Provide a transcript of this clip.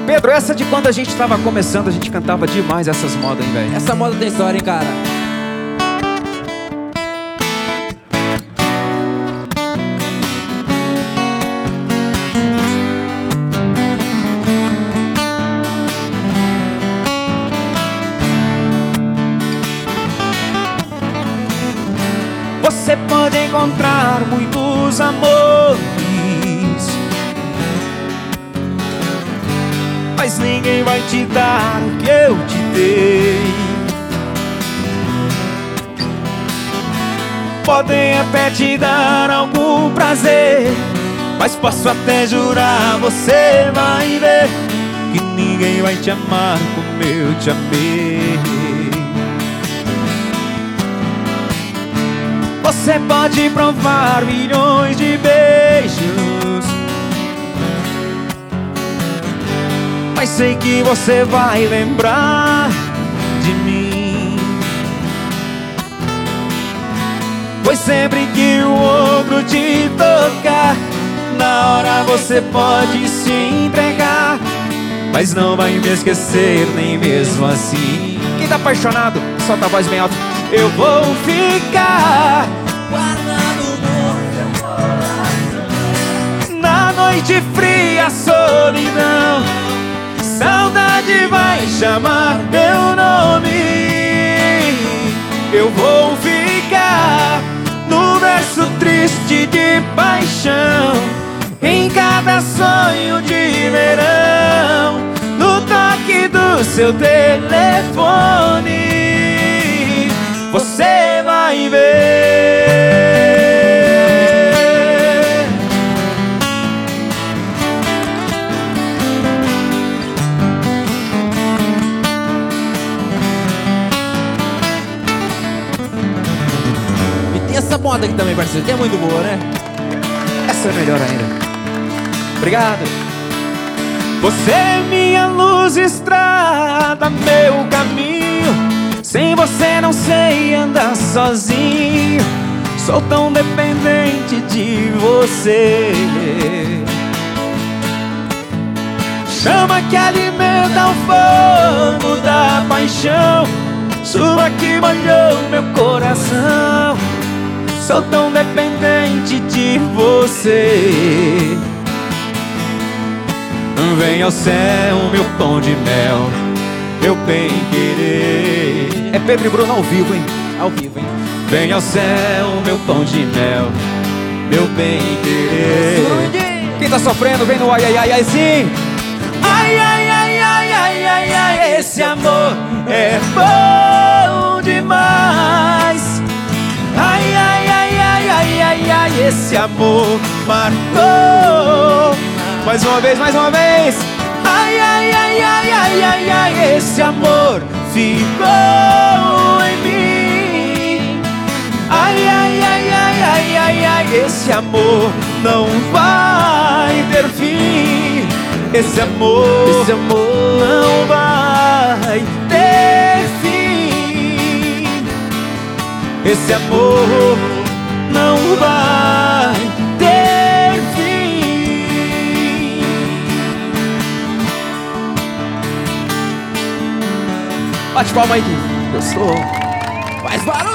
Pedro, essa de quando a gente tava começando, a gente cantava demais essas modas, hein, velho? Essa moda tem história, hein, cara? Você pode encontrar muitos amores, mas ninguém vai te dar o que eu te dei. Podem até te dar algum prazer, mas posso até jurar, você vai ver que ninguém vai te amar como eu te amei. Você pode provar milhões de beijos, mas sei que você vai lembrar de mim, pois sempre que o outro te tocar, na hora você pode se entregar, mas não vai me esquecer nem mesmo assim. Quem tá apaixonado, solta a voz bem alta. Eu vou ficar guardado no seu coração, na noite fria, solidão, saudade vai chamar meu nome. Eu vou ficar no verso triste de paixão, em cada sonho de verão, no toque do seu telefone. Você vai ver. E tem essa moda aqui também, parceiro, que é muito boa, né? Essa é melhor ainda. Obrigado. Você é minha luz, estrada, meu caminho. Sem você não sei andar sozinho, sou tão dependente de você. Chama que alimenta o fogo da paixão, chuva que molhou meu coração, sou tão dependente de você. Vem ao céu, meu pão de mel, meu bem-querer. É Pedro e Bruno ao vivo, hein? Ao vivo, hein? Vem ao céu, meu pão de mel, meu bem-querer. Quem tá sofrendo, vem no ai, ai, ai, ai, sim. Ai, ai, ai, ai, ai, ai, ai, esse amor é bom demais. Ai, ai, ai, ai, ai, ai, ai, esse amor marcou. Mais uma vez, mais uma vez. Ai, ai, ai, ai, ai, ai, ai, esse amor ficou em mim. Ai, ai, ai, ai, ai, ai, ai, esse amor não vai ter fim. Esse amor não vai ter fim. Esse amor não vai ter fim. Bate palma aí, gostou? Faz barulho!